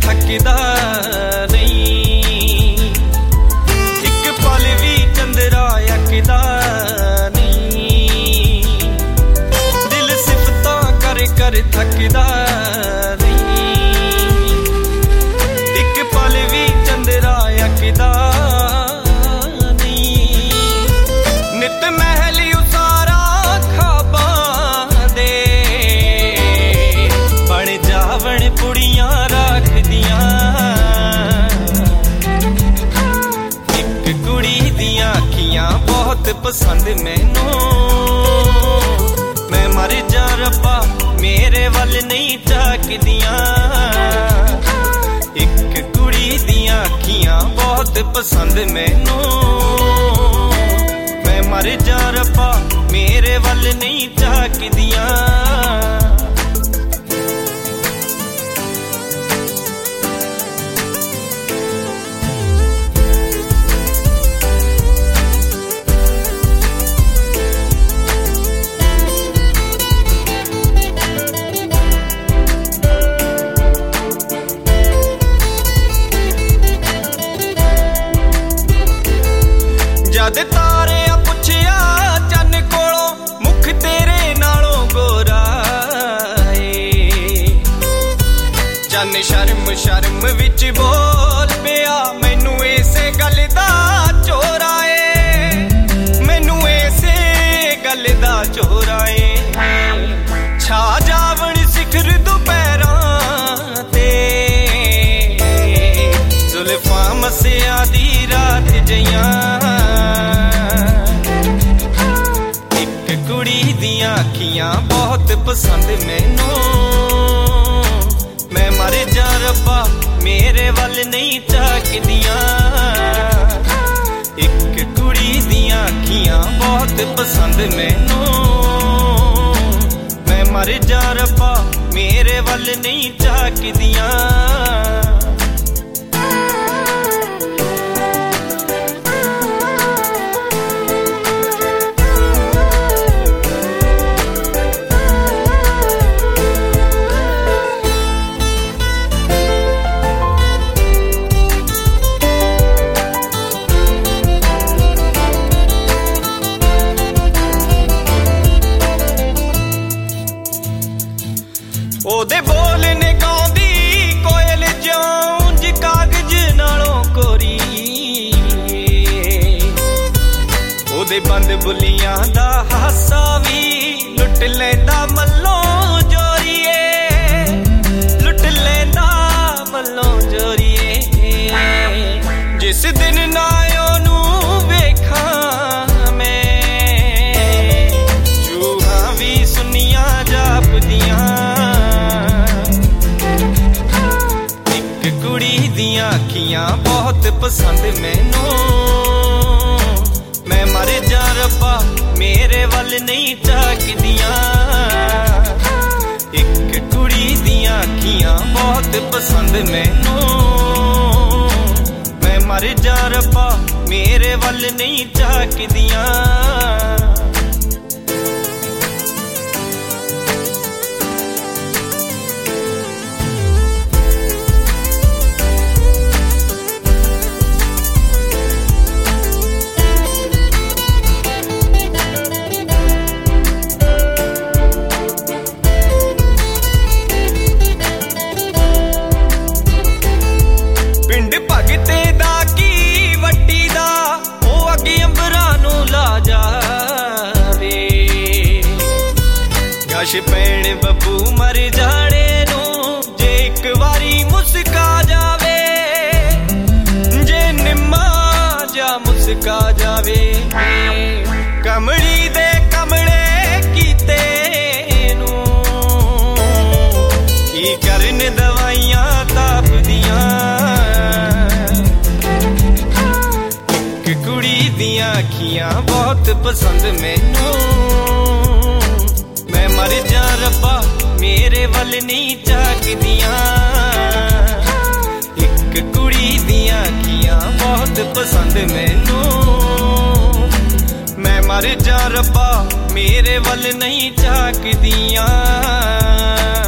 थकदा नहीं, एक पल भी चंद्रा अकदा नहीं, दिल सिफतां कर कर थकदा नहीं, एक पल भी चंद्रा अकदा नहीं। नित महल उसारा खाबां दे बण जावण पुड़ियां रखदियां, एक कुड़ी दियां अखियां बहुत पसंद मैनू, मैं मर जा रब्बा मेरे वल नहीं झाकदियां, एक कुड़ी दियां अखियां बहुत पसंद मैनू, मैं मर जा रब्बा मेरे वल नहीं झाकदियां। जद तारिया पुछया चन कोलों मुख तेरे नालों गोरा है, चन शर्म शर्म विच बोल पिया मैनू इसे गल दा चोरा है, मैनू इसे गल दा चोरा है। छा जावण सिखर दोपहरां ते जुल्फां मसिया दी रात जइयां, अखियां बहुत पसंद मैनू, मैं मर जा रब्बा मेरे वल नहीं झाकदियां, एक कुड़ी दियां अखियां बहुत पसंद मैनू, मैं मर जा रब्बा मेरे वल नहीं झाकदियां। ओदे बोल ने गाउंदी कोयल जौंज कागज नालों कोरी, ओदे बंद बुलियां दा हासा भी लुट लैंदा मल्लों जोरीए, लुट लैंदा मल्लों जोरीए। जिस दिन ना ओनू वेखां मैं चूहां भी सुनियां जापदियां, अखियां बहुत पसंद मैनू, मैं मर जा रब्बा मेरे वल नहीं झाकदियां, एक कुड़ी दियां अखियां बहुत पसंद मैनू, मैं मर जा रब्बा मेरे वल नहीं झाकदियां। गश पैण बब्बू मर जाने नू जे एक वारी मुस्का जावे, जे निम्मा जा मुस्का जावे, कमली दे कमले कीते नू की करन दवाइयां ताप दियां, एक कुड़ी दियां अखियां बहुत पसंद मैनू, मैं मर जा रब्बा मेरे वल नहीं झाकदियां, एक कुड़ी दियां अखियां बहुत पसंद मैनू, मैं मर जा रब्बा मेरे वल नहीं झाकदियां।